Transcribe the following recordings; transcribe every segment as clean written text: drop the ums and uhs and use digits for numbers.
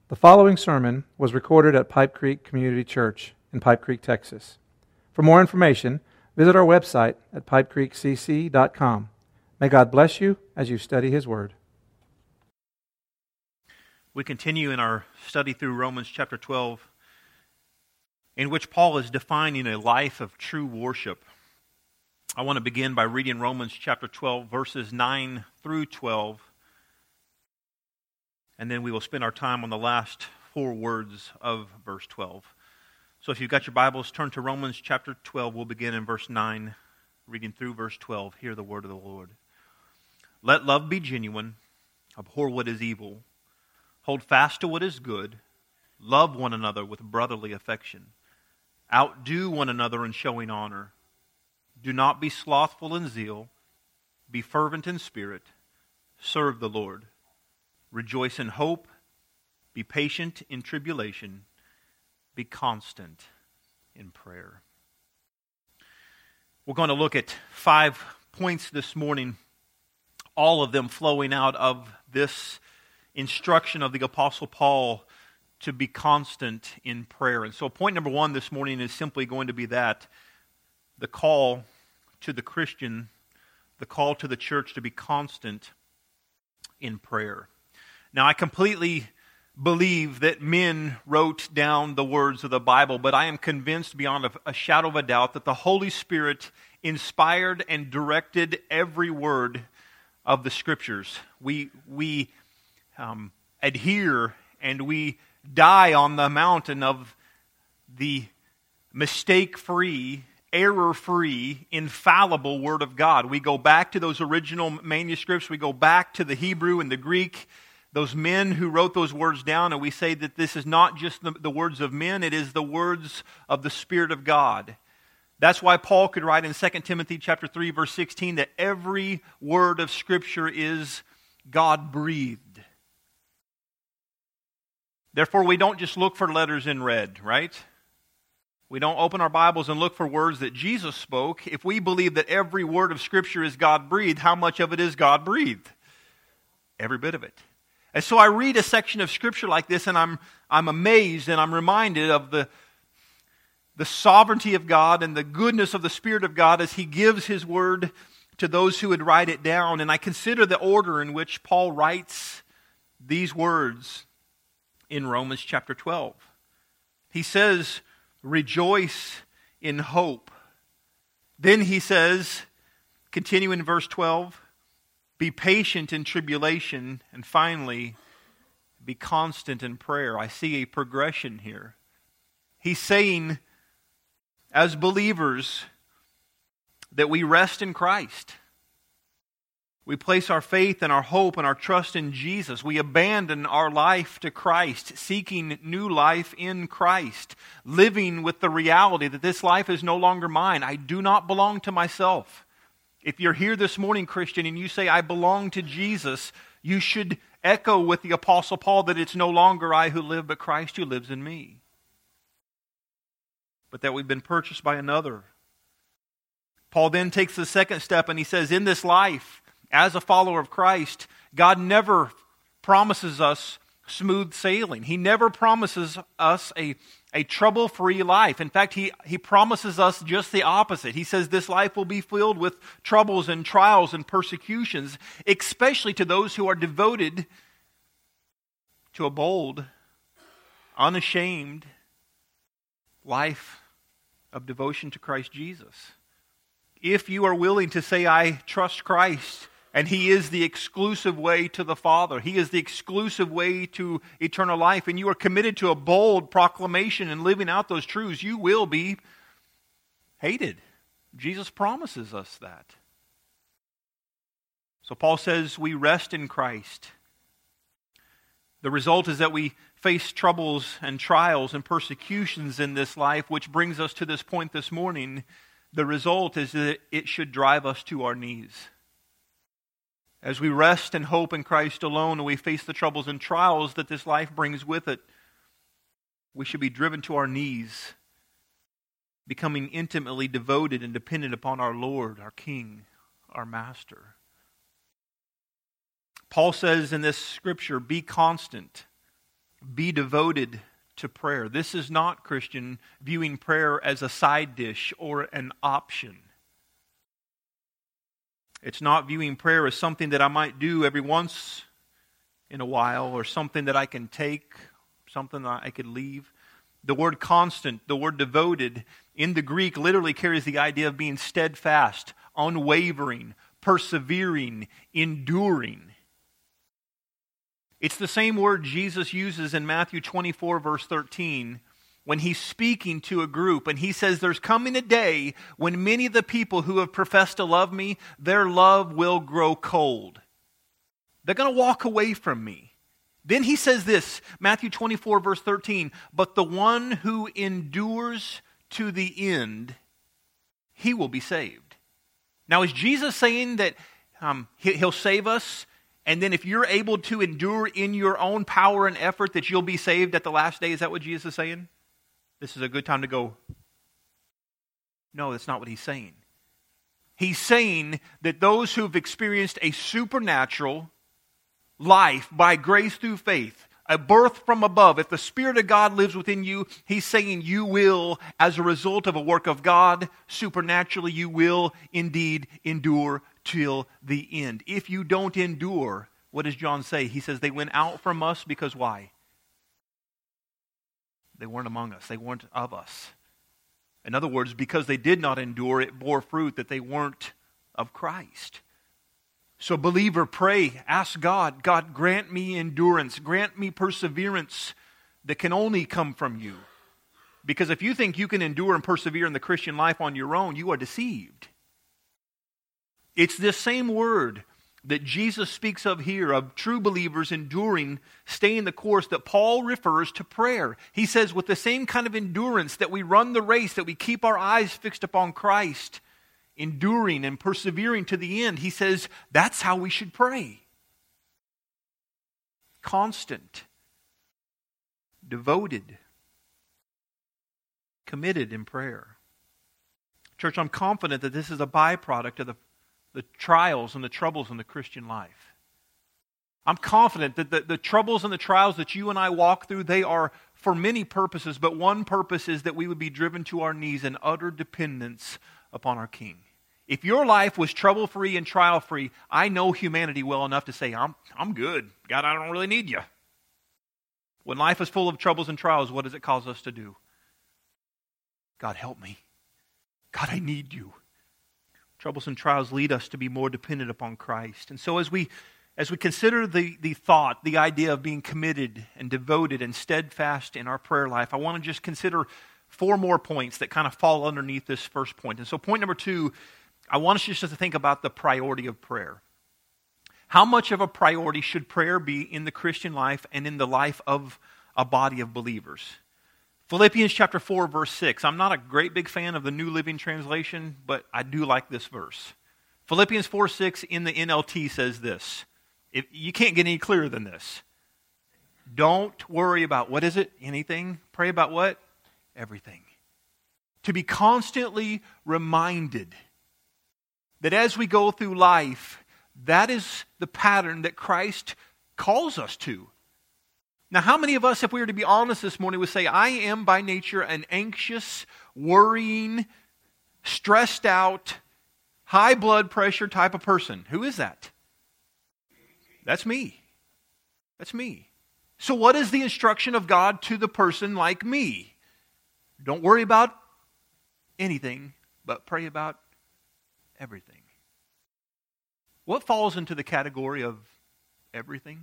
The following sermon was recorded at Pipe Creek Community Church in Pipe Creek, Texas. For more information, visit our website at pipecreekcc.com. May God bless you as you study His Word. We continue in our study through Romans chapter 12, in which Paul is defining a life of true worship. I want to begin by reading Romans chapter 12, verses 9 through 12, and then we will spend our time on the last four words of verse 12. So if you've got your Bibles, turn to Romans chapter 12. We'll begin in verse 9, reading through verse 12. Hear the word of the Lord. Let love be genuine, abhor what is evil, hold fast to what is good, love one another with brotherly affection, outdo one another in showing honor. Do not be slothful in zeal, be fervent in spirit, serve the Lord. Rejoice in hope, be patient in tribulation, be constant in prayer. We're going to look at 5 points this morning, all of them flowing out of this instruction of the Apostle Paul to be constant in prayer. And so point number 1 this morning is simply going to be that, the call to the Christian, the call to the church to be constant in prayer. Now, I completely believe that men wrote down the words of the Bible, but I am convinced beyond a shadow of a doubt that the Holy Spirit inspired and directed every word of the Scriptures. We adhere and we die on the mountain of the mistake-free, error-free, infallible Word of God. We go back to those original manuscripts. We go back to the Hebrew and the Greek, those men who wrote those words down, and we say that this is not just the words of men, it is the words of the Spirit of God. That's why Paul could write in 2 Timothy chapter 3, verse 16, that every word of Scripture is God-breathed. Therefore, we don't just look for letters in red, right? We don't open our Bibles and look for words that Jesus spoke. If we believe that every word of Scripture is God-breathed, how much of it is God-breathed? Every bit of it. And so I read a section of Scripture like this, and I'm amazed and I'm reminded of the sovereignty of God and the goodness of the Spirit of God as He gives His Word to those who would write it down. And I consider the order in which Paul writes these words in Romans chapter 12. He says, rejoice in hope. Then he says, continue in verse 12, be patient in tribulation, and finally, be constant in prayer. I see a progression here. He's saying, as believers, that we rest in Christ. We place our faith and our hope and our trust in Jesus. We abandon our life to Christ, seeking new life in Christ, living with the reality that this life is no longer mine. I do not belong to myself. If you're here this morning, Christian, and you say, I belong to Jesus, you should echo with the Apostle Paul that it's no longer I who live, but Christ who lives in me. But that we've been purchased by another. Paul then takes the second step and he says, in this life, as a follower of Christ, God never promises us smooth sailing. He never promises us a trouble-free life. In fact, He promises us just the opposite. He says this life will be filled with troubles and trials and persecutions, especially to those who are devoted to a bold, unashamed life of devotion to Christ Jesus. If you are willing to say, I trust Christ, and He is the exclusive way to the Father. He is the exclusive way to eternal life. And you are committed to a bold proclamation and living out those truths, you will be hated. Jesus promises us that. So Paul says we rest in Christ. The result is that we face troubles and trials and persecutions in this life, which brings us to this point this morning. The result is that it should drive us to our knees. As we rest and hope in Christ alone and we face the troubles and trials that this life brings with it, we should be driven to our knees, becoming intimately devoted and dependent upon our Lord, our King, our Master. Paul says in this scripture, be constant Be devoted to prayer. This is not, Christian, viewing prayer as a side dish or an option. It's not viewing prayer as something that I might do every once in a while or something that I can take, something that I could leave. The word constant, the word devoted, in the Greek literally carries the idea of being steadfast, unwavering, persevering, enduring. It's the same word Jesus uses in Matthew 24, verse 13, when he's speaking to a group, and he says, there's coming a day when many of the people who have professed to love me, their love will grow cold. They're going to walk away from me. Then he says this, Matthew 24, verse 13, but the one who endures to the end, he will be saved. Now, is Jesus saying that he'll save us, and then if you're able to endure in your own power and effort that you'll be saved at the last day? Is that what Jesus is saying? This is a good time to go, no, that's not what he's saying. He's saying that those who've experienced a supernatural life by grace through faith, a birth from above, if the Spirit of God lives within you, he's saying you will, as a result of a work of God, supernaturally you will indeed endure till the end. If you don't endure, what does John say? He says they went out from us because why? They weren't among us. They weren't of us. In other words, because they did not endure, it bore fruit that they weren't of Christ. So believer, pray, ask God, God, grant me endurance, grant me perseverance that can only come from you. Because if you think you can endure and persevere in the Christian life on your own, you are deceived. It's this same word that Jesus speaks of here, of true believers enduring, staying the course, that Paul refers to prayer. He says with the same kind of endurance that we run the race, that we keep our eyes fixed upon Christ, enduring and persevering to the end, he says that's how we should pray. Constant, devoted, committed in prayer. Church, I'm confident that this is a byproduct of the trials and the troubles in the Christian life. I'm confident that the troubles and the trials that you and I walk through, they are for many purposes, but one purpose is that we would be driven to our knees in utter dependence upon our King. If your life was trouble-free and trial-free, I know humanity well enough to say, I'm good. God, I don't really need you. When life is full of troubles and trials, what does it cause us to do? God, help me. God, I need you. Troubles and trials lead us to be more dependent upon Christ. And so as we consider the thought, the idea of being committed and devoted and steadfast in our prayer life, I want to just consider 4 more points that kind of fall underneath this first point. And so point number 2, I want us just to think about the priority of prayer. How much of a priority should prayer be in the Christian life and in the life of a body of believers? Philippians chapter 4, verse 6. I'm not a great big fan of the New Living Translation, but I do like this verse. Philippians 4, 6 in the NLT says this. You can't get any clearer than this. Don't worry about, what is it? Anything? Pray about what? Everything. To be constantly reminded that as we go through life, that is the pattern that Christ calls us to. Now, how many of us, if we were to be honest this morning, would say, I am by nature an anxious, worrying, stressed out, high blood pressure type of person? Who is that? That's me. That's me. So what is the instruction of God to the person like me? Don't worry about anything, but pray about everything. What falls into the category of everything?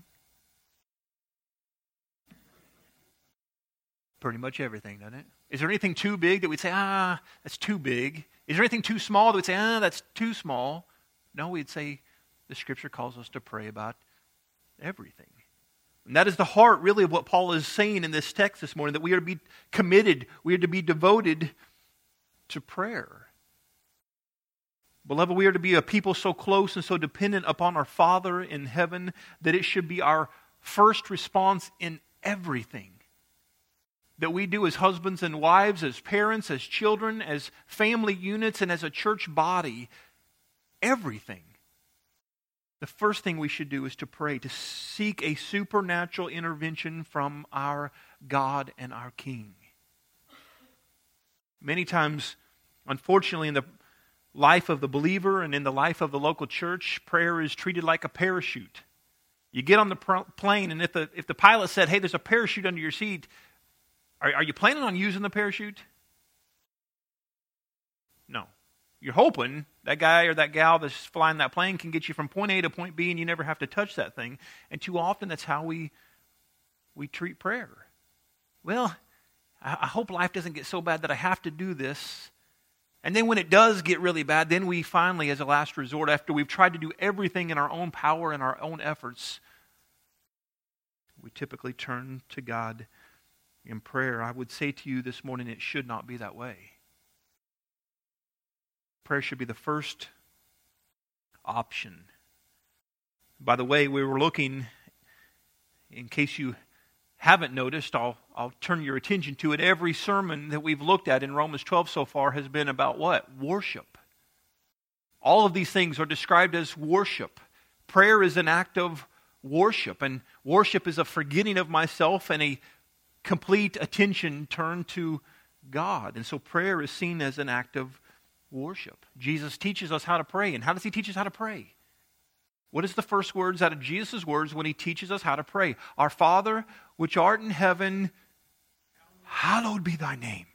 Pretty much everything, doesn't it? Is there anything too big that we'd say, that's too big? Is there anything too small that we'd say, that's too small? No, we'd say the Scripture calls us to pray about everything. And that is the heart, really, of what Paul is saying in this text this morning, that we are to be committed, we are to be devoted to prayer. Beloved, we are to be a people so close and so dependent upon our Father in heaven that it should be our first response in everything that we do as husbands and wives, as parents, as children, as family units, and as a church body. Everything the first thing we should do is to pray, to seek a supernatural intervention from our God and our King. Many times, unfortunately, in the life of the believer and in the life of the local church, prayer is treated like a parachute. You get on the plane, and if the pilot said, hey, there's a parachute under your seat, are you planning on using the parachute? No. You're hoping that guy or that gal that's flying that plane can get you from point A to point B and you never have to touch that thing. And too often that's how we treat prayer. Well, I hope life doesn't get so bad that I have to do this. And then when it does get really bad, then we finally, as a last resort, after we've tried to do everything in our own power and our own efforts, we typically turn to God in prayer. I would say to you this morning, it should not be that way. Prayer should be the first option. By the way, we were looking, in case you haven't noticed, I'll turn your attention to it. Every sermon that we've looked at in Romans 12 so far has been about what? Worship. All of these things are described as worship. Prayer is an act of worship, and worship is a forgetting of myself and a complete attention turned to God. And so prayer is seen as an act of worship. Jesus teaches us how to pray. And how does he teach us how to pray? What is the first words out of Jesus' words when he teaches us how to pray? Our Father, which art in heaven, hallowed be thy name.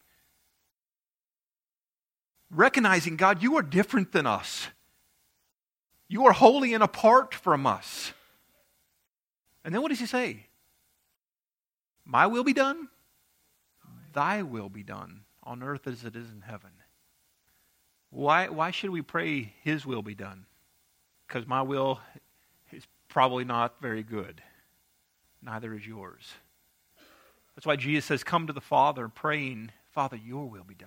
Recognizing, God, you are different than us. You are holy and apart from us. And then what does he say? My will be done, thy will be done on earth as it is in heaven. Why should we pray his will be done? Because my will is probably not very good. Neither is yours. That's why Jesus says, come to the Father praying, Father, your will be done.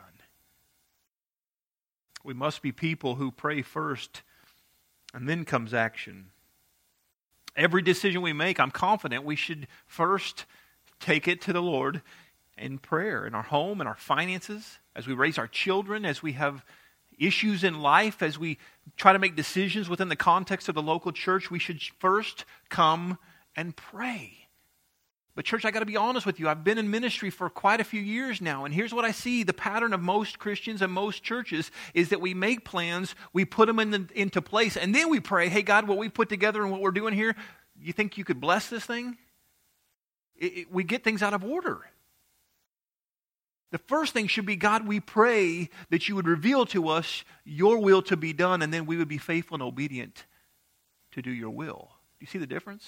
We must be people who pray first, and then comes action. Every decision we make, I'm confident we should first take it to the Lord in prayer, in our home, in our finances, as we raise our children, as we have issues in life, as we try to make decisions within the context of the local church. We should first come and pray. But church, I got to be honest with you. I've been in ministry for quite a few years now, and here's what I see. The pattern of most Christians and most churches is that we make plans, we put them into place, and then we pray, hey God, what we put together and what we're doing here, you think you could bless this thing? We get things out of order. The first thing should be, God, we pray that you would reveal to us your will to be done, and then we would be faithful and obedient to do your will. Do you see the difference?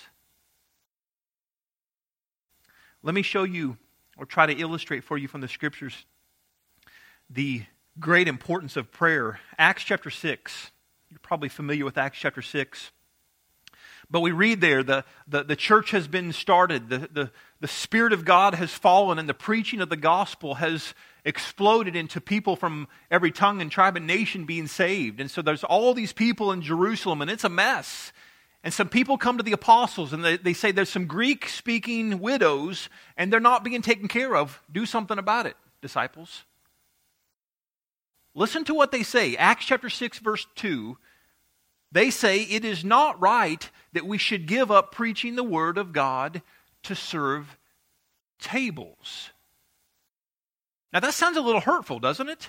Let me show you, or try to illustrate for you from the Scriptures, the great importance of prayer. Acts chapter 6. You're probably familiar with Acts chapter 6. But we read there, the church has been started, the Spirit of God has fallen, and the preaching of the gospel has exploded into people from every tongue and tribe and nation being saved. And so there's all these people in Jerusalem, and it's a mess. And some people come to the apostles, and they say there's some Greek-speaking widows, and they're not being taken care of. Do something about it, disciples. Listen to what they say. Acts chapter 6, verse 2. They say it is not right that we should give up preaching the word of God to serve tables. Now that sounds a little hurtful, doesn't it?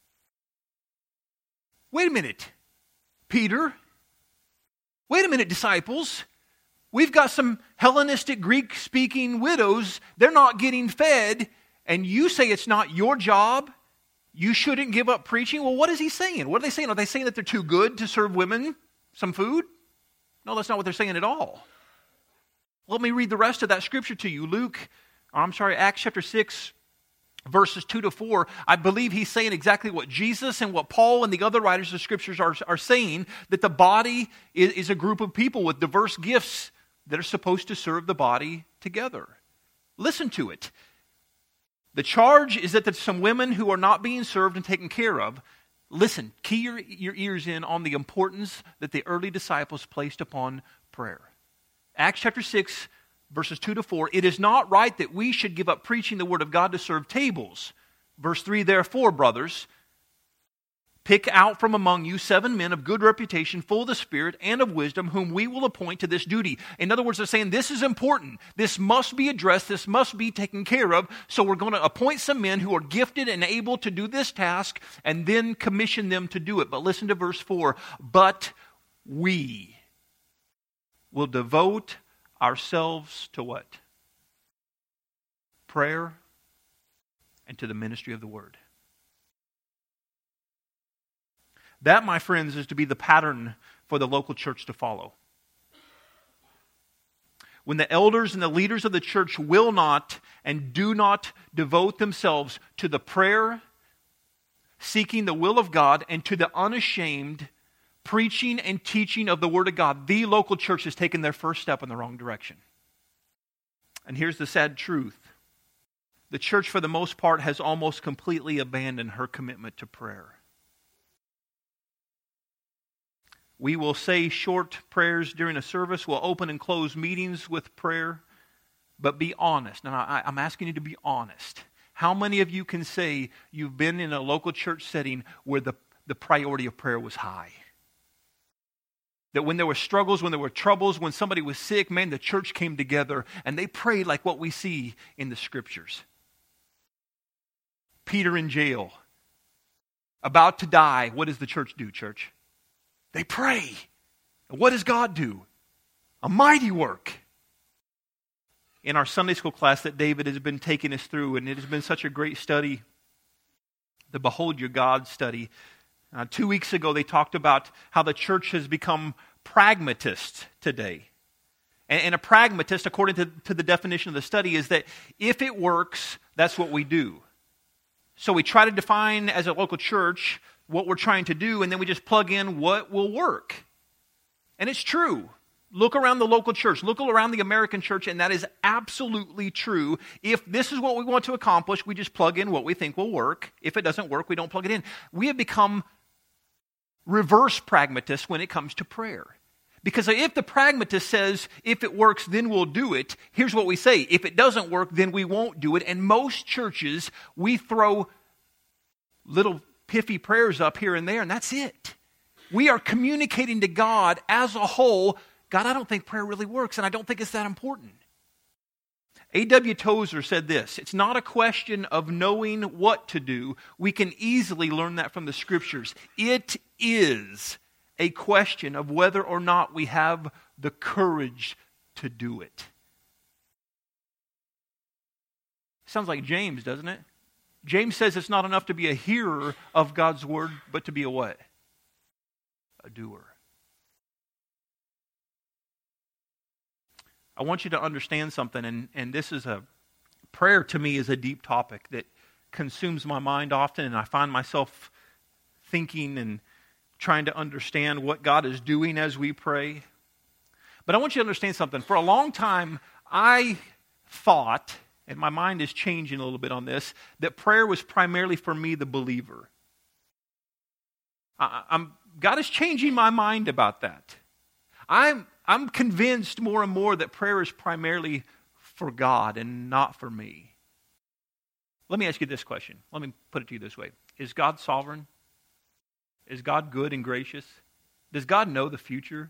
Wait a minute, Peter. Wait a minute, disciples. We've got some Hellenistic Greek-speaking widows. They're not getting fed, and you say it's not your job? You shouldn't give up preaching? Well, what is he saying? What are they saying? Are they saying that they're too good to serve women some food? No, that's not what they're saying at all. Let me read the rest of that scripture to you. Acts chapter 6, verses 2 to 4. I believe he's saying exactly what Jesus and what Paul and the other writers of scriptures are saying, that the body is a group of people with diverse gifts that are supposed to serve the body together. Listen to it. The charge is that there's some women who are not being served and taken care of. Listen, key your ears in on the importance that the early disciples placed upon prayer. Acts chapter 6, verses 2 to 4. It is not right that we should give up preaching the word of God to serve tables. Verse 3, therefore, brothers, Pick out from among you 7 men of good reputation, full of the Spirit and of wisdom, whom we will appoint to this duty. In other words, they're saying this is important. This must be addressed. This must be taken care of. So we're going to appoint some men who are gifted and able to do this task and then commission them to do it. But listen to verse 4. But we will devote ourselves to what? Prayer and to the ministry of the word. That, my friends, is to be the pattern for the local church to follow. When the elders and the leaders of the church will not and do not devote themselves to the prayer, seeking the will of God, and to the unashamed preaching and teaching of the Word of God, the local church has taken their first step in the wrong direction. And here's the sad truth. The church, for the most part, has almost completely abandoned her commitment to prayer. We will say short prayers during a service. We'll open and close meetings with prayer. But be honest. Now, I'm asking you to be honest. How many of you can say you've been in a local church setting where the priority of prayer was high? That when there were struggles, when there were troubles, when somebody was sick, man, the church came together and they prayed like what we see in the Scriptures. Peter in jail, about to die. What does the church do, church? They pray. And what does God do? A mighty work. In our Sunday school class that David has been taking us through, and it has been such a great study, the Behold Your God study. 2 weeks ago, they talked about how the church has become pragmatist today. And a pragmatist, according to the definition of the study, is that if it works, that's what we do. So we try to define as a local church what we're trying to do, and then we just plug in what will work. And it's true. Look around the local church. Look around the American church, and that is absolutely true. If this is what we want to accomplish, we just plug in what we think will work. If it doesn't work, we don't plug it in. We have become reverse pragmatists when it comes to prayer. Because if the pragmatist says, if it works, then we'll do it, here's what we say. If it doesn't work, then we won't do it. And most churches, we throw little piffy prayers up here and there, and that's it. We are communicating to God as a whole, God, I don't think prayer really works, and I don't think it's that important. A.W. Tozer said this, it's not a question of knowing what to do. We can easily learn that from the Scriptures. It is a question of whether or not we have the courage to do it. Sounds like James, doesn't it? James says it's not enough to be a hearer of God's word, but to be a what? A doer. I want you to understand something, and this is prayer to me is a deep topic that consumes my mind often, and I find myself thinking and trying to understand what God is doing as we pray. But I want you to understand something. For a long time, I thought, and my mind is changing a little bit on this, that prayer was primarily for me, the believer. God is changing my mind about that. I'm convinced more and more that prayer is primarily for God and not for me. Let me ask you this question. Let me put it to you this way. Is God sovereign? Is God good and gracious? Does God know the future?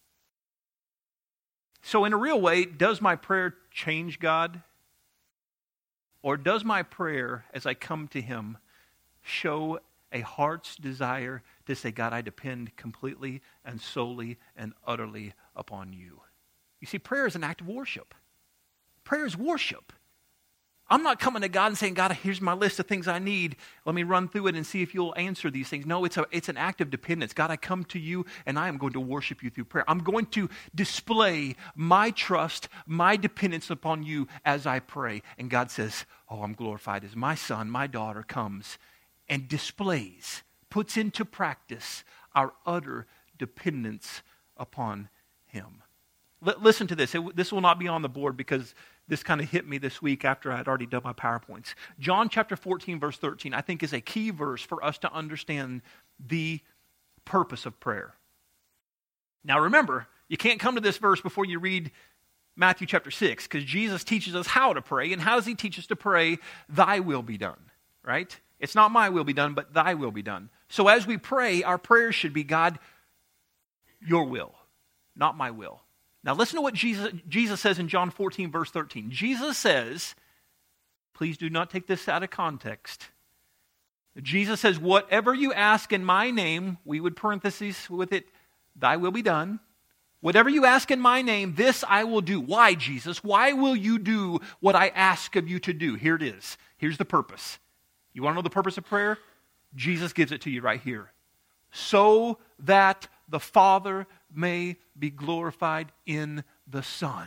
So in a real way, does my prayer change God? Or does my prayer, as I come to Him, show a heart's desire to say, God, I depend completely and solely and utterly upon you? You see, prayer is an act of worship. Prayer is worship. I'm not coming to God and saying, God, here's my list of things I need. Let me run through it and see if you'll answer these things. No, it's an act of dependence. God, I come to you and I am going to worship you through prayer. I'm going to display my trust, my dependence upon you as I pray. And God says, oh, I'm glorified as my son, my daughter comes and displays, puts into practice our utter dependence upon Him. Listen to this. This will not be on the board because this kind of hit me this week after I had already done my PowerPoints. John chapter 14, verse 13, I think is a key verse for us to understand the purpose of prayer. Now remember, you can't come to this verse before you read Matthew chapter 6, because Jesus teaches us how to pray. And how does He teach us to pray? Thy will be done, right? It's not my will be done, but thy will be done. So as we pray, our prayers should be, God, your will, not my will. Now listen to what Jesus says in John 14, verse 13. Jesus says, please do not take this out of context. Jesus says, whatever you ask in my name, we would parentheses with it, thy will be done. Whatever you ask in my name, this I will do. Why, Jesus? Why will you do what I ask of you to do? Here it is. Here's the purpose. You want to know the purpose of prayer? Jesus gives it to you right here. So that the Father may be glorified in the Son.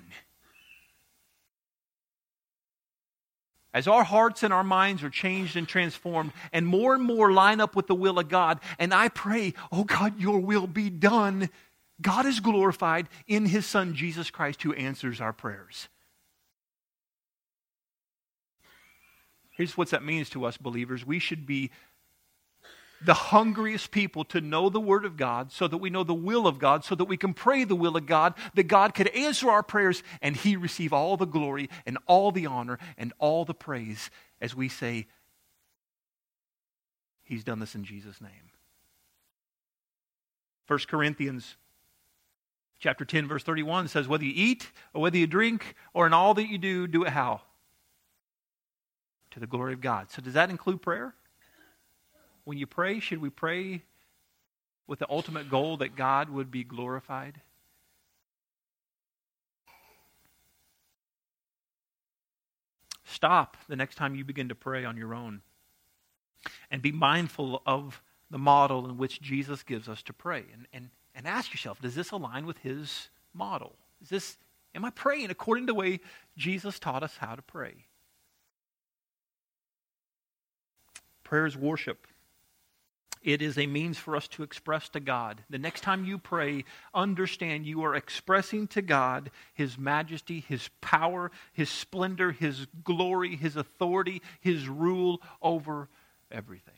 As our hearts and our minds are changed and transformed and more line up with the will of God, and I pray, oh God, your will be done, God is glorified in His Son, Jesus Christ, who answers our prayers. Here's what that means to us believers. We should be the hungriest people to know the Word of God so that we know the will of God, so that we can pray the will of God, that God could answer our prayers and He receive all the glory and all the honor and all the praise as we say, He's done this in Jesus' name. 1 Corinthians chapter 10, verse 31 says, whether you eat or whether you drink or in all that you do, do it how? To the glory of God. So does that include prayer? When you pray, should we pray with the ultimate goal that God would be glorified? Stop the next time you begin to pray on your own and be mindful of the model in which Jesus gives us to pray. And ask yourself, does this align with His model? Am I praying according to the way Jesus taught us how to pray? Prayer is worship. It is a means for us to express to God. The next time you pray, understand you are expressing to God His majesty, His power, His splendor, His glory, His authority, His rule over everything.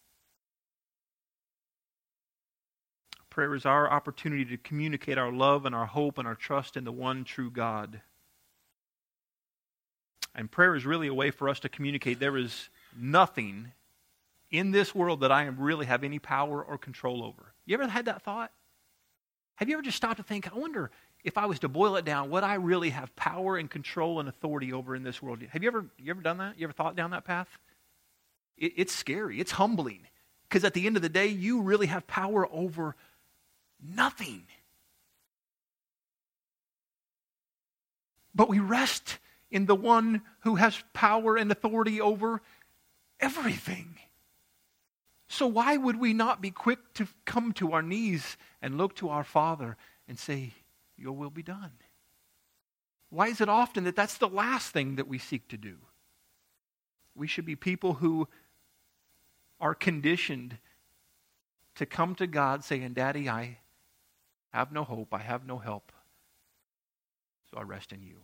Prayer is our opportunity to communicate our love and our hope and our trust in the one true God. And prayer is really a way for us to communicate there is nothing in this world that I really have any power or control over. You ever had that thought? Have you ever just stopped to think, I wonder if I was to boil it down, what I really have power and control and authority over in this world? Have you ever done that? You ever thought down that path? It's scary. It's humbling. Because at the end of the day, you really have power over nothing. But we rest in the one who has power and authority over everything. So why would we not be quick to come to our knees and look to our Father and say, your will be done? Why is it often that that's the last thing that we seek to do? We should be people who are conditioned to come to God saying, Daddy, I have no hope, I have no help, so I rest in you.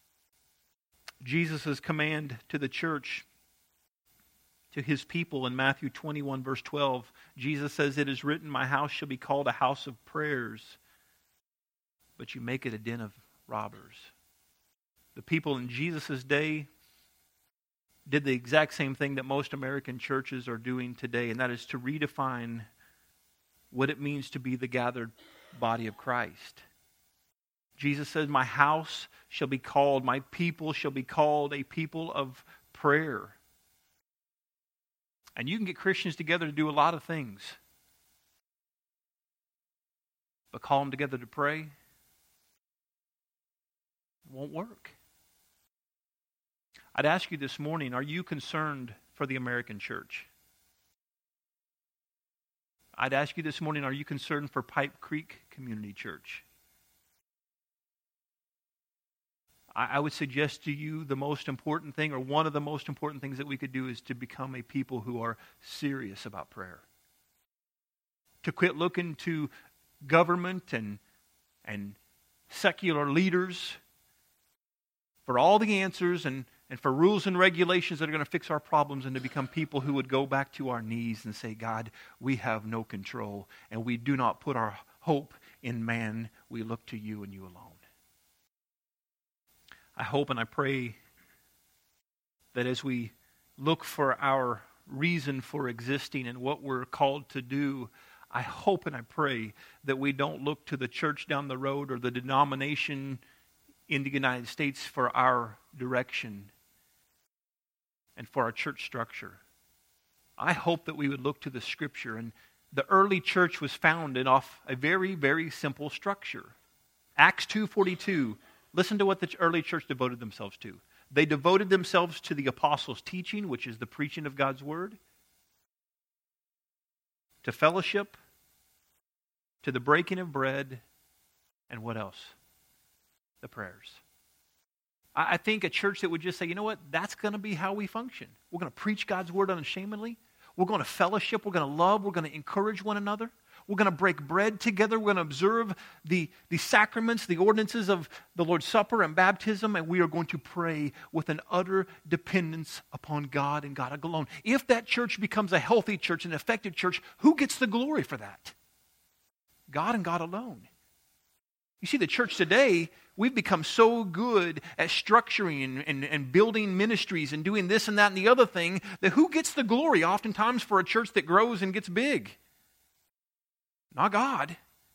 Jesus' command to the church, to His people in Matthew 21, verse 12, Jesus says, it is written, my house shall be called a house of prayers, but you make it a den of robbers. The people in Jesus' day did the exact same thing that most American churches are doing today, and that is to redefine what it means to be the gathered body of Christ. Jesus says, my house shall be called, my people shall be called a people of prayer. And you can get Christians together to do a lot of things. But call them together to pray, it won't work. I'd ask you this morning, are you concerned for the American church? I'd ask you this morning, are you concerned for Pipe Creek Community Church? I would suggest to you the most important thing, or one of the most important things that we could do, is to become a people who are serious about prayer. To quit looking to government and secular leaders for all the answers and for rules and regulations that are going to fix our problems, and to become people who would go back to our knees and say, God, we have no control, and we do not put our hope in man. We look to you and you alone. I hope and I pray that as we look for our reason for existing and what we're called to do, I hope and I pray that we don't look to the church down the road or the denomination in the United States for our direction and for our church structure. I hope that we would look to the Scripture. And the early church was founded off a very, very simple structure. Acts 2:42. Listen to what the early church devoted themselves to. They devoted themselves to the apostles' teaching, which is the preaching of God's word, to fellowship, to the breaking of bread, and what else? The prayers. I think a church that would just say, you know what, that's going to be how we function. We're going to preach God's word unashamedly. We're going to fellowship. We're going to love. We're going to encourage one another. We're going to break bread together. We're going to observe the sacraments, the ordinances of the Lord's Supper and baptism, and we are going to pray with an utter dependence upon God and God alone. If that church becomes a healthy church, an effective church, who gets the glory for that? God and God alone. You see, the church today, we've become so good at structuring and building ministries and doing this and that and the other thing, that who gets the glory oftentimes for a church that grows and gets big? Not God.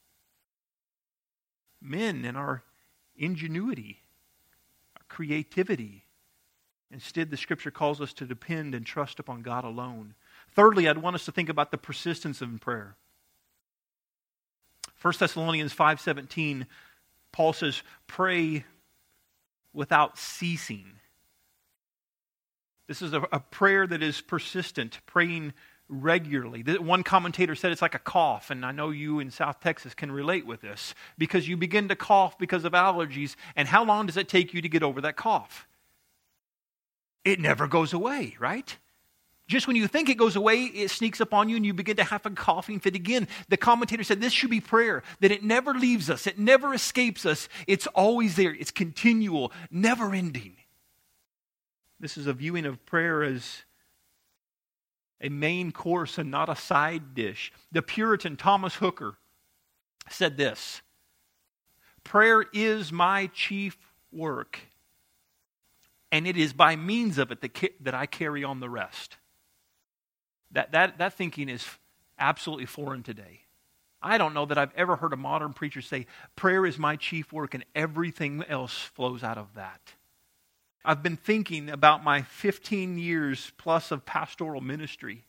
Men and our ingenuity, our creativity. Instead, the Scripture calls us to depend and trust upon God alone. Thirdly, I'd want us to think about the persistence of prayer. 1 Thessalonians 5:17, Paul says, pray without ceasing. This is a prayer that is persistent, praying regularly. One commentator said it's like a cough, and I know you in South Texas can relate with this, because you begin to cough because of allergies, and how long does it take you to get over that cough? It never goes away, right? Just when you think it goes away, it sneaks up on you and you begin to have a coughing fit again. The commentator said this should be prayer, that it never leaves us, it never escapes us, it's always there, it's continual, never ending. This is a viewing of prayer as a main course and not a side dish. The Puritan Thomas Hooker said this: prayer is my chief work, and it is by means of it that I carry on the rest. That thinking is absolutely foreign today. I don't know that I've ever heard a modern preacher say, prayer is my chief work and everything else flows out of that. I've been thinking about my 15 years plus of pastoral ministry.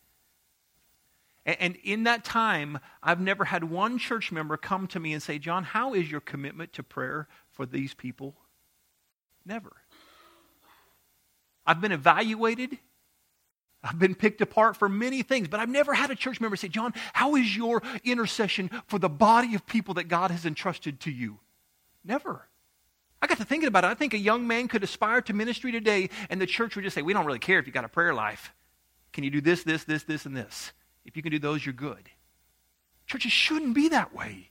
And in that time, I've never had one church member come to me and say, John, how is your commitment to prayer for these people? Never. I've been evaluated. I've been picked apart for many things, but I've never had a church member say, John, how is your intercession for the body of people that God has entrusted to you? Never. I got to thinking about it. I think a young man could aspire to ministry today, and the church would just say, we don't really care if you got a prayer life. Can you do this, and this? If you can do those, you're good. Churches shouldn't be that way.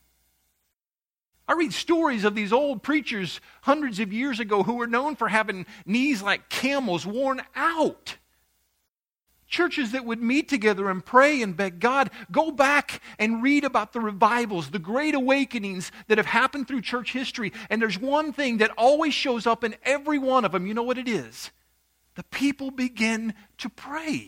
I read stories of these old preachers hundreds of years ago who were known for having knees like camels, worn out. Churches that would meet together and pray and beg God. Go back and read about the revivals, the great awakenings that have happened through church history. And there's one thing that always shows up in every one of them. You know what it is? The people begin to pray.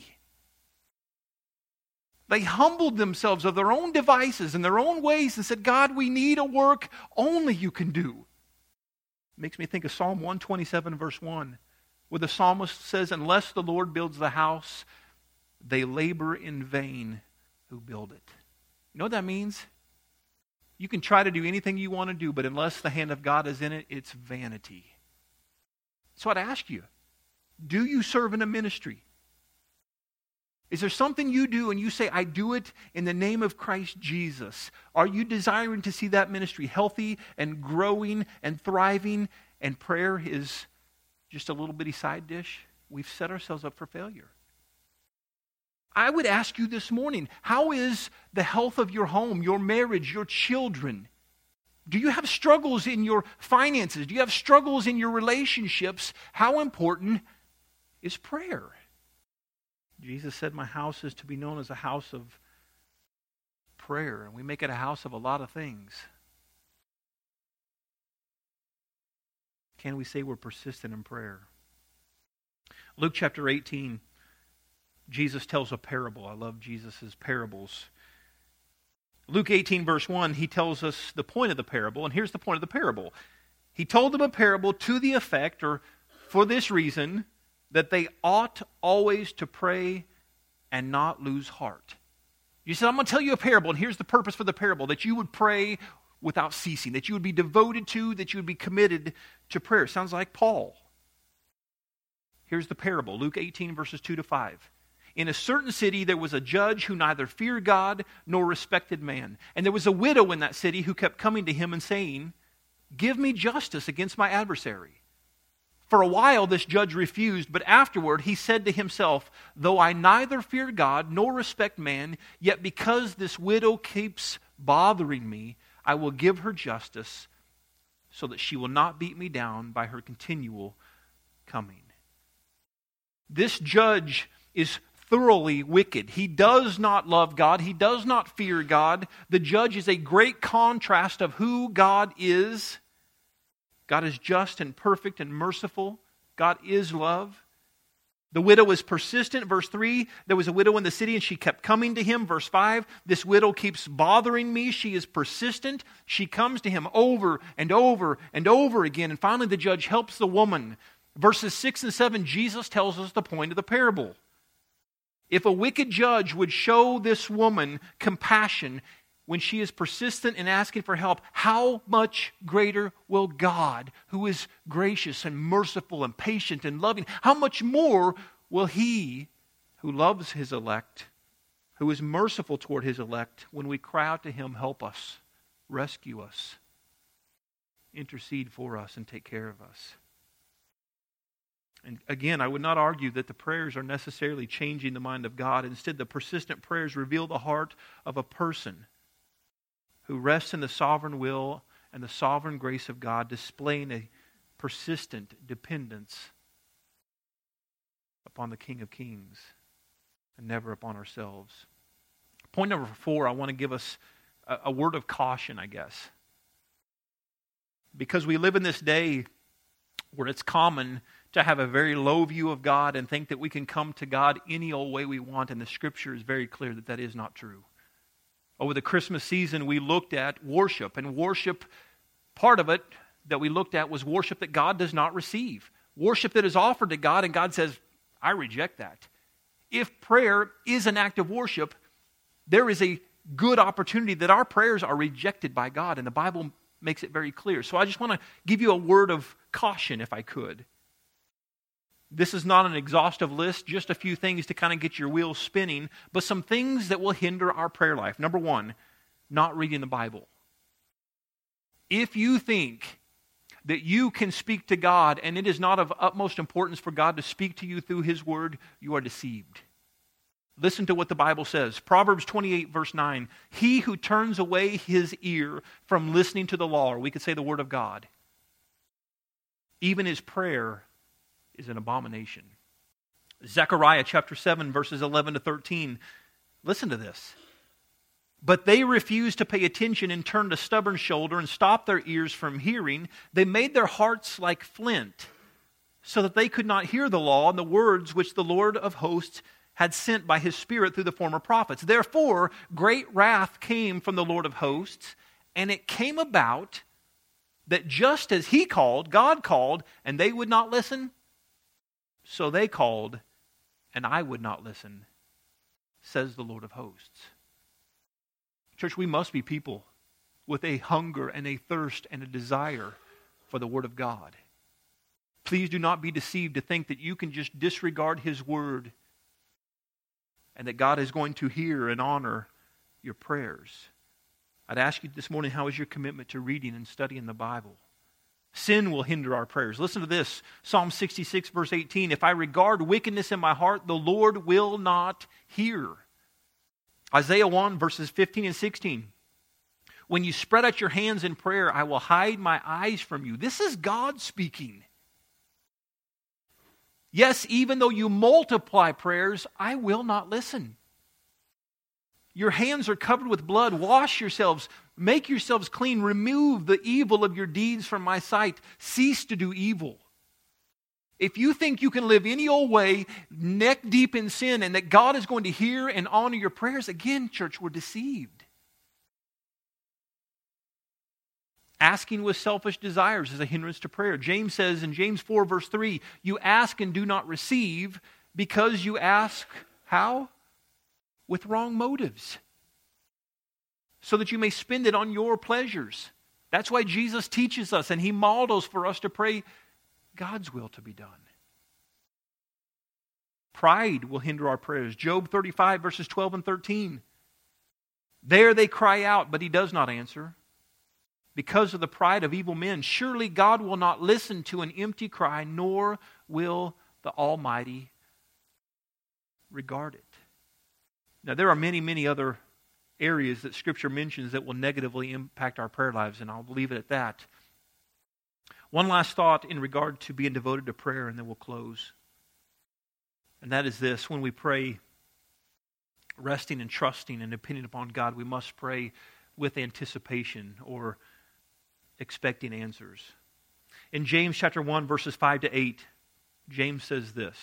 They humbled themselves of their own devices and their own ways and said, God, we need a work only you can do. It makes me think of Psalm 127 verse 1, where the psalmist says, unless the Lord builds the house, they labor in vain who build it. You know what that means? You can try to do anything you want to do, but unless the hand of God is in it, it's vanity. So I'd ask you, do you serve in a ministry? Is there something you do and you say, I do it in the name of Christ Jesus? Are you desiring to see that ministry healthy and growing and thriving, and prayer is just a little bitty side dish? We've set ourselves up for failure. I would ask you this morning, how is the health of your home, your marriage, your children? Do you have struggles in your finances? Do you have struggles in your relationships? How important is prayer? Jesus said, my house is to be known as a house of prayer, and we make it a house of a lot of things. Can we say we're persistent in prayer? Luke chapter 18. Jesus tells a parable. I love Jesus' parables. Luke 18, verse 1, he tells us the point of the parable, and here's the point of the parable. He told them a parable to the effect, or for this reason, that they ought always to pray and not lose heart. You said, I'm going to tell you a parable, and here's the purpose for the parable, that you would pray without ceasing, that you would be devoted to, that you would be committed to prayer. Sounds like Paul. Here's the parable, Luke 18, verses 2 to 5. In a certain city there was a judge who neither feared God nor respected man. And there was a widow in that city who kept coming to him and saying, give me justice against my adversary. For a while this judge refused, but afterward he said to himself, though I neither fear God nor respect man, yet because this widow keeps bothering me, I will give her justice so that she will not beat me down by her continual coming. This judge is thoroughly wicked. He does not love God. He does not fear God. The judge is a great contrast of who God is. God is just and perfect and merciful. God is love. The widow is persistent. Verse 3, there was a widow in the city and she kept coming to him. Verse 5, this widow keeps bothering me. She is persistent. She comes to him over and over and over again. And finally the judge helps the woman. Verses 6 and 7, Jesus tells us the point of the parable. If a wicked judge would show this woman compassion when she is persistent in asking for help, how much greater will God, who is gracious and merciful and patient and loving, how much more will He who loves His elect, who is merciful toward His elect, when we cry out to Him, help us, rescue us, intercede for us, and take care of us. And again, I would not argue that the prayers are necessarily changing the mind of God. Instead, the persistent prayers reveal the heart of a person who rests in the sovereign will and the sovereign grace of God, displaying a persistent dependence upon the King of Kings and never upon ourselves. Point number 4, I want to give us a word of caution, I guess. Because we live in this day where it's common to have a very low view of God and think that we can come to God any old way we want, and the Scripture is very clear that that is not true. Over the Christmas season, we looked at worship, and worship, part of it that we looked at was worship that God does not receive. Worship that is offered to God, and God says, I reject that. If prayer is an act of worship, there is a good opportunity that our prayers are rejected by God, and the Bible makes it very clear. So I just want to give you a word of caution, if I could. This is not an exhaustive list, just a few things to kind of get your wheels spinning, but some things that will hinder our prayer life. Number 1, not reading the Bible. If you think that you can speak to God and it is not of utmost importance for God to speak to you through His Word, you are deceived. Listen to what the Bible says. Proverbs 28, verse 9. He who turns away his ear from listening to the law, or we could say the Word of God, even his prayer is an abomination. Zechariah chapter 7, verses 11 to 13. Listen to this. But they refused to pay attention and turned a stubborn shoulder and stopped their ears from hearing. They made their hearts like flint, so that they could not hear the law and the words which the Lord of hosts had sent by His Spirit through the former prophets. Therefore, great wrath came from the Lord of hosts, and it came about that just as He called, God called, and they would not listen, so they called, and I would not listen, says the Lord of hosts. Church, we must be people with a hunger and a thirst and a desire for the Word of God. Please do not be deceived to think that you can just disregard His Word and that God is going to hear and honor your prayers. I'd ask you this morning, how is your commitment to reading and studying the Bible? Sin will hinder our prayers. Listen to this, Psalm 66, verse 18. If I regard wickedness in my heart, the Lord will not hear. Isaiah 1, verses 15 and 16. When you spread out your hands in prayer, I will hide my eyes from you. This is God speaking. Yes, even though you multiply prayers, I will not listen. Your hands are covered with blood. Wash yourselves. Make yourselves clean. Remove the evil of your deeds from my sight. Cease to do evil. If you think you can live any old way, neck deep in sin, and that God is going to hear and honor your prayers, again, church, we're deceived. Asking with selfish desires is a hindrance to prayer. James says in James 4, verse 3, you ask and do not receive because you ask, how? With wrong motives, so that you may spend it on your pleasures. That's why Jesus teaches us and He models for us to pray God's will to be done. Pride will hinder our prayers. Job 35, verses 12 and 13. There they cry out, but He does not answer. Because of the pride of evil men, surely God will not listen to an empty cry, nor will the Almighty regard it. Now, there are many, many other areas that Scripture mentions that will negatively impact our prayer lives, and I'll leave it at that. One last thought in regard to being devoted to prayer, and then we'll close. And that is this: when we pray, resting and trusting and depending upon God, we must pray with anticipation or expecting answers. In James chapter 1, verses 5 to 8, James says this: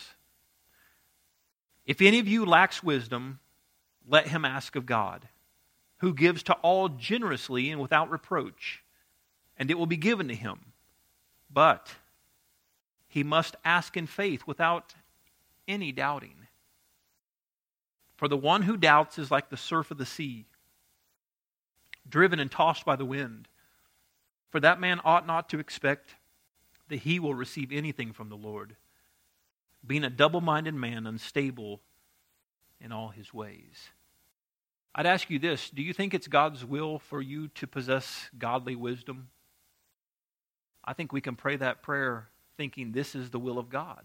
if any of you lacks wisdom, let him ask of God, who gives to all generously and without reproach, and it will be given to him. But he must ask in faith without any doubting. For the one who doubts is like the surf of the sea, driven and tossed by the wind. For that man ought not to expect that he will receive anything from the Lord, being a double-minded man, unstable in all his ways. I'd ask you this: do you think it's God's will for you to possess godly wisdom? I think we can pray that prayer thinking this is the will of God.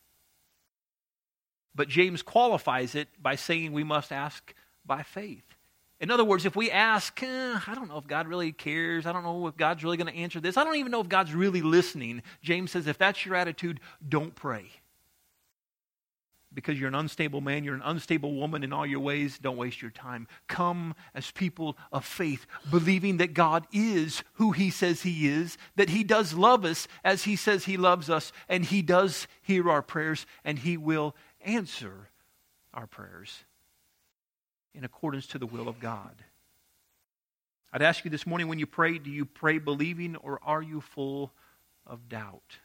But James qualifies it by saying we must ask by faith. In other words, if we ask, I don't know if God really cares, I don't know if God's really going to answer this, I don't even know if God's really listening, James says if that's your attitude, don't pray. Because you're an unstable man, you're an unstable woman in all your ways, don't waste your time. Come as people of faith, believing that God is who He says He is, that He does love us as He says He loves us, and He does hear our prayers, and He will answer our prayers in accordance to the will of God. I'd ask you this morning, when you pray, do you pray believing, or are you full of doubt?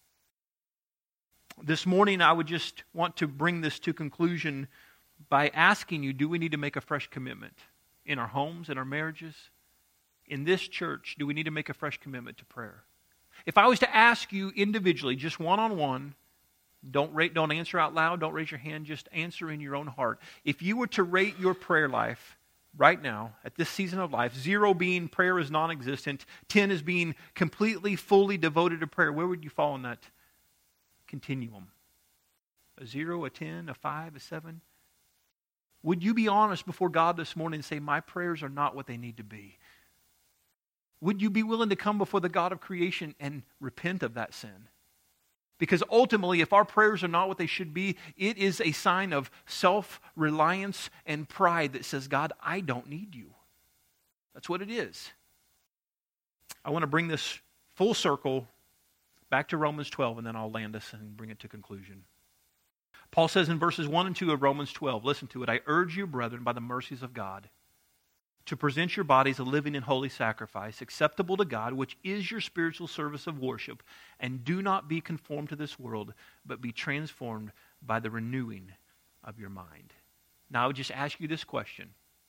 This morning, I would just want to bring this to conclusion by asking you, do we need to make a fresh commitment in our homes, in our marriages? In this church, do we need to make a fresh commitment to prayer? If I was to ask you individually, just one-on-one, don't answer out loud, don't raise your hand, just answer in your own heart. If you were to rate your prayer life right now, at this season of life, 0 being prayer is non-existent, 10 is being completely, fully devoted to prayer, where would you fall in that continuum? A 0, a 10, a 5, a 7? Would you be honest before God this morning and say, my prayers are not what they need to be? Would you be willing to come before the God of creation and repent of that sin? Because ultimately, if our prayers are not what they should be, it is a sign of self-reliance and pride that says, God, I don't need you. That's what it is. I want to bring this full circle back to Romans 12, and then I'll land us and bring it to conclusion. Paul says in verses 1 and 2 of Romans 12, listen to it, I urge you, brethren, by the mercies of God, to present your bodies a living and holy sacrifice, acceptable to God, which is your spiritual service of worship, and do not be conformed to this world, but be transformed by the renewing of your mind. Now I would just ask you this question.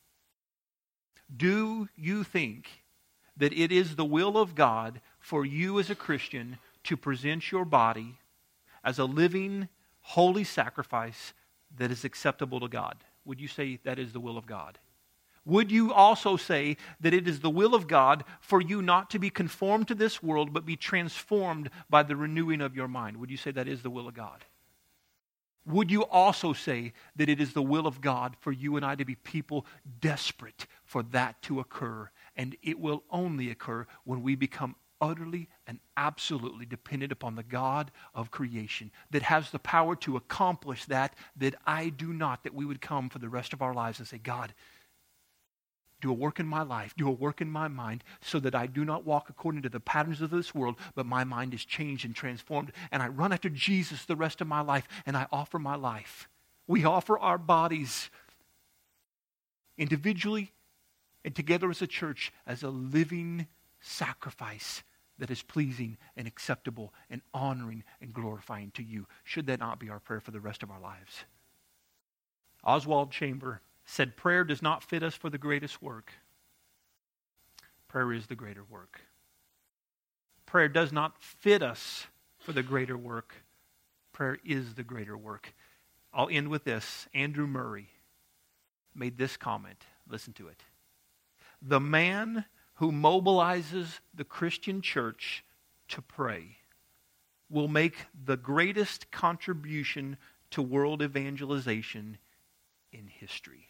Do you think that it is the will of God for you as a Christian to present your body as a living, holy sacrifice that is acceptable to God? Would you say that is the will of God? Would you also say that it is the will of God for you not to be conformed to this world, but be transformed by the renewing of your mind? Would you say that is the will of God? Would you also say that it is the will of God for you and I to be people desperate for that to occur, and it will only occur when we become utterly and absolutely dependent upon the God of creation that has the power to accomplish that I do not, that we would come for the rest of our lives and say, God, do a work in my life, do a work in my mind, so that I do not walk according to the patterns of this world, but my mind is changed and transformed, and I run after Jesus the rest of my life, and I offer my life. We offer our bodies individually and together as a church as a living sacrifice that is pleasing and acceptable and honoring and glorifying to you. Should that not be our prayer for the rest of our lives? Oswald Chamber said, prayer does not fit us for the greatest work. Prayer is the greater work. Prayer does not fit us for the greater work. Prayer is the greater work. I'll end with this. Andrew Murray made this comment. Listen to it. The man who mobilizes the Christian church to pray will make the greatest contribution to world evangelization in history.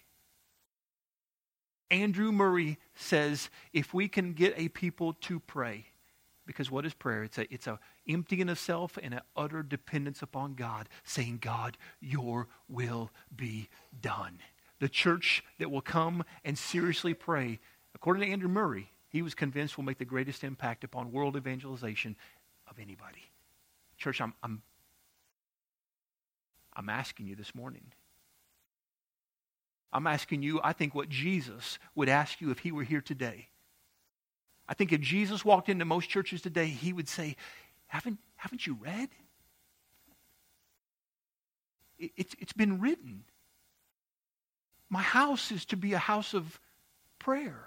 Andrew Murray says if we can get a people to pray, because what is prayer? It's a emptying of self and an utter dependence upon God, saying, God, your will be done. The church that will come and seriously pray, according to Andrew Murray, he was convinced will make the greatest impact upon world evangelization of anybody. Church, I'm asking you this morning. I'm asking you, I think, what Jesus would ask you if he were here today. I think if Jesus walked into most churches today, he would say, haven't you read? It's been written. My house is to be a house of prayer.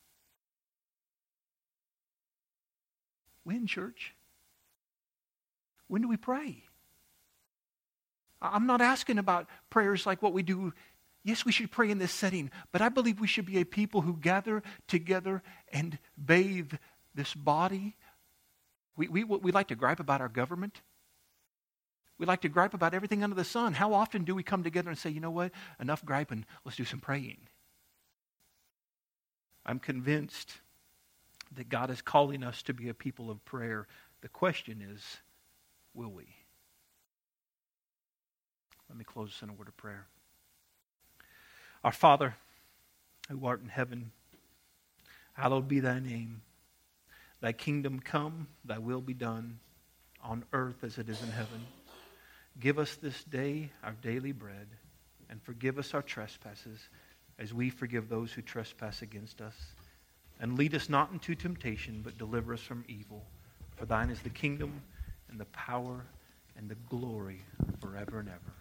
When, church? When do we pray? I'm not asking about prayers like what we do. Yes, we should pray in this setting, but I believe we should be a people who gather together and bathe this body. We like to gripe about our government. We like to gripe about everything under the sun. How often do we come together and say, you know what, enough griping, let's do some praying? I'm convinced that God is calling us to be a people of prayer. The question is, will we? Let me close this in a word of prayer. Our Father, who art in heaven, hallowed be thy name. Thy kingdom come, thy will be done, on earth as it is in heaven. Give us this day our daily bread, and forgive us our trespasses, as we forgive those who trespass against us. And lead us not into temptation, but deliver us from evil. For thine is the kingdom, and the power, and the glory forever and ever.